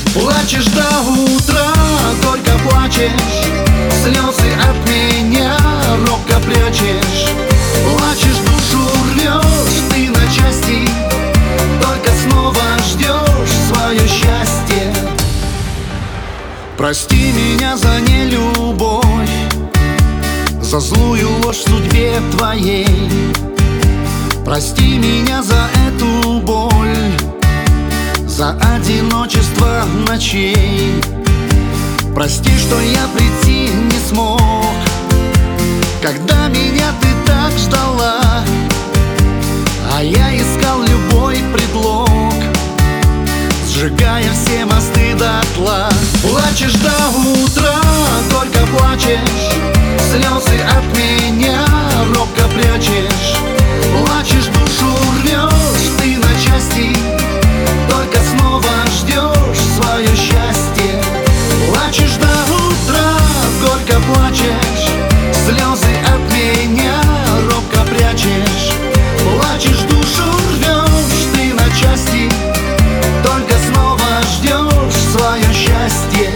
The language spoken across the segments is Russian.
Плачешь до утра, только плачешь, слезы от меня робко прячешь. Плачешь, душу рвешь ты на части, только снова ждешь свое счастье. Прости меня за нелюбовь, за злую ложь в судьбе твоей. Прости меня за эту боль, за одиночество ночей. Прости, что я прийти не смог, когда меня ты так ждала, а я искал любой предлог, сжигая все мосты дотла. Плачешь до утра, только плачешь, слезы от меня робко прячешь. Плачешь, душу рвешь ты на части, только снова ждешь свое счастье. Плачешь до утра, горько плачешь, слезы от меня робко прячешь. Плачешь, душу рвешь ты на части, только снова ждешь свое счастье.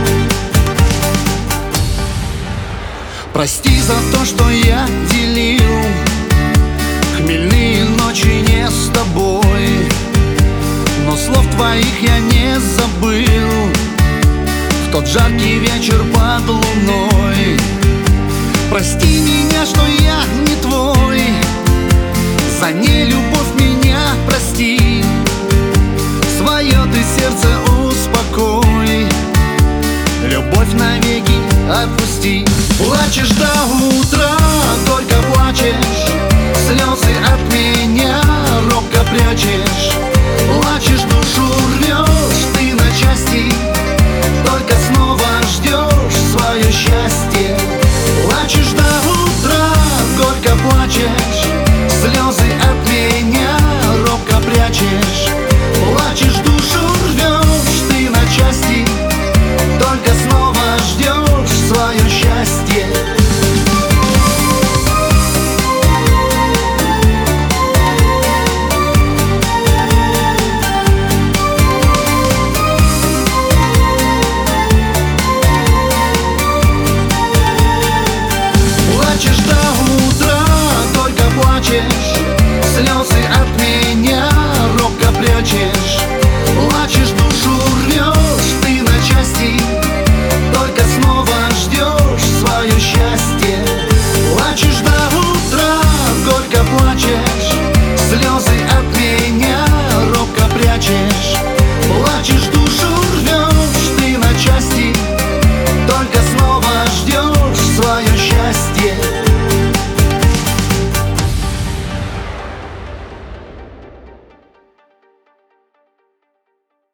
Прости за то, что я делил хмельные ночи не с тобой, но слов твоих я не забыл в тот жаркий вечер под луной. Прости меня, что я не твой, за нелюбовь меня прости, свое ты сердце успокой, любовь навеки отпусти. Плачешь до утра, только плачешь, слезы от меня робко прячешь. Плачешь, душу рвешь ты на части, только снова ждешь свое счастье. Плачешь до утра, горько плачешь, слезы от меня робко прячешь. Плачешь, душу рвешь ты на части, только снова ждешь свое счастье. Плачешь до утра, только плачешь, слезы от меня робко прячешь.